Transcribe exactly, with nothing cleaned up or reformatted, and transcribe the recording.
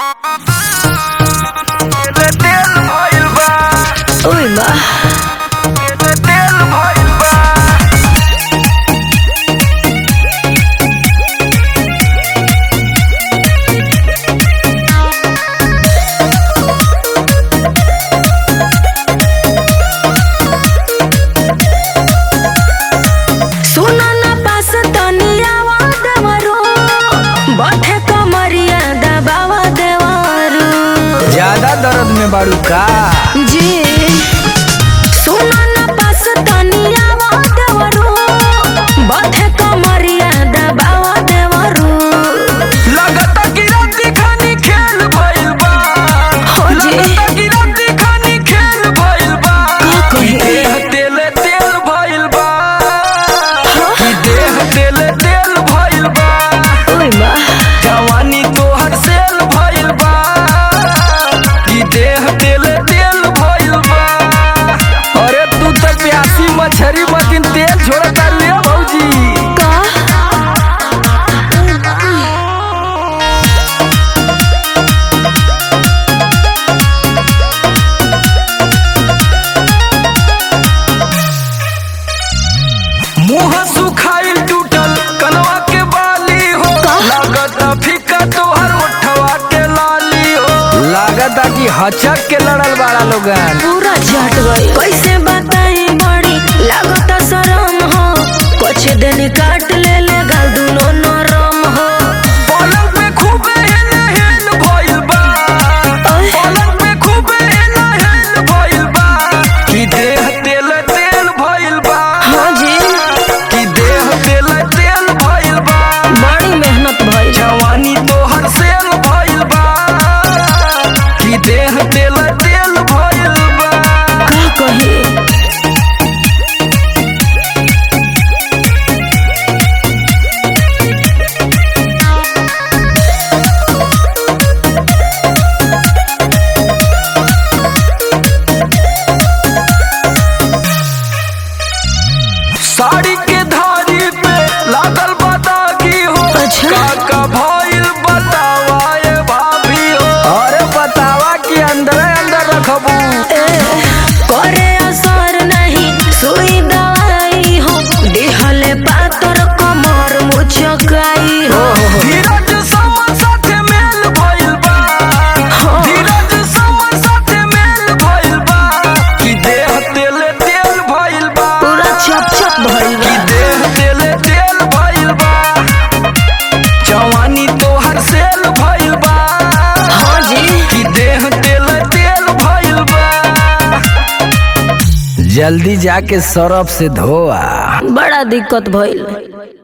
Uy, ma. सुनो ना पास तनिया देवरू बैठे कमरिया दबावा देवरू ज्यादा दर्द में बाड़ू का जी सुनो ना पास तनिया देवरू बैठे कमरिया दबावा देवरू लगता कि राती खानी खेल भइल बा हो जी लगता कि राती खानी खेल भइल बा का कही देह तेल तेल भइल बा कि देह तेल तेल भइल बा उई बा जवानी तोहर सेल भइल बा कि देह तेल तेल भइल बा। अरे तू तो प्यासी मछरी मतीन तेल छोड़ता ले भौजी। का मुँह सुखाइल टूटल कनवा के बाली हो लागत फीका तोहर ओठवा के लाली हो लागत कि हचक के लड़ल बाड़ा लोगन पूरा झट गई कैसे बताई बड़ी लागत शरम हो कुछ दिन काट ले ले गाल दुनो नरम हो पलंग पे खूबे हेल हेल भइल बा पलंग पे खूबे हेल हेल भइल बा कि देह तेल तेल भइल बा हाँ जी कि देह तेल तेल भइल बा बड़ी मेहनत भइल जवानी तोहर सेल भइल बा कि देह तेल तेल भइल बा। का कही साड़ी के धारी पे लागल बदागी हो अच्छा। काका भइल बतावा ए भाभी हो अरे बतावा कि अंदर अंदर रखबू ए करे असर नहीं सुई दवाई हो दिहले पातर कमर मुचकाई हो धीरज समर साथे मेल भइल बा धीरज समर साथे मेल भइल बा कि देह तेल तेल भइल बा पूरा चप चप भइल कि बा देह तेल तेल भइल बा जवानी तोहर सेल भइल बा हाँ जी कि देह तेल तेल भइल बा। जल्दी जाके सरफ से धोआ बड़ा दिक्कत भइल